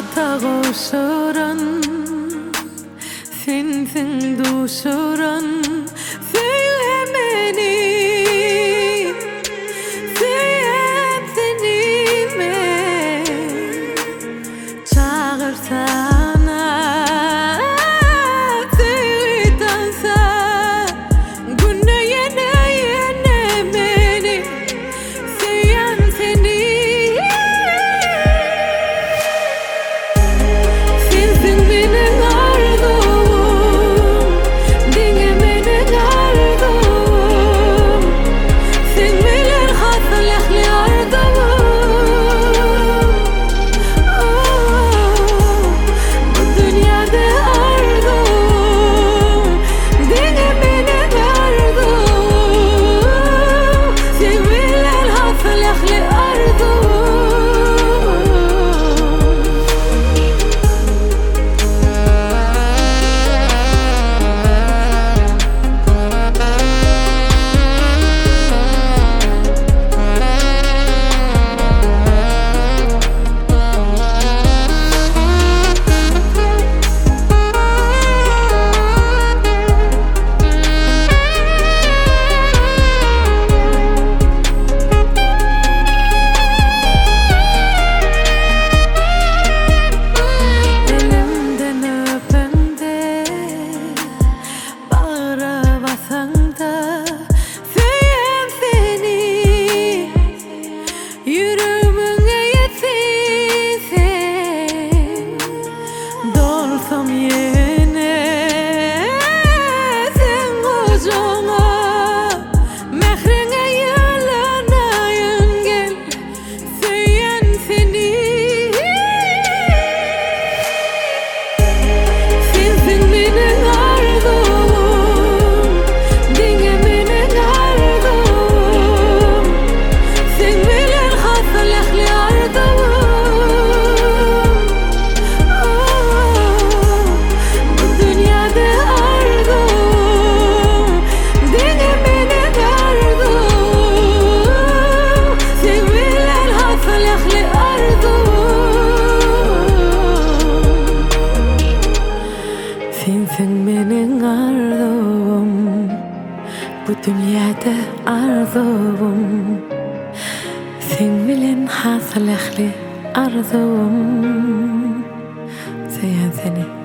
tağuşuran Sensin duşuran Söyle beni Söyle seni mi Çağırsana Söyle dansa Günü yene yene beni Söyleyen seni Sensin benim arzum Dinle benim arzum Sen bilir hasıl ehli arzum Bu dünyada arzum Dinle benim arzum Sen bilir hasıl ehli arzum Sensin benim arzum Bu dünyada arzum Sen bilen hasıl ehli arzum Söyleyen seni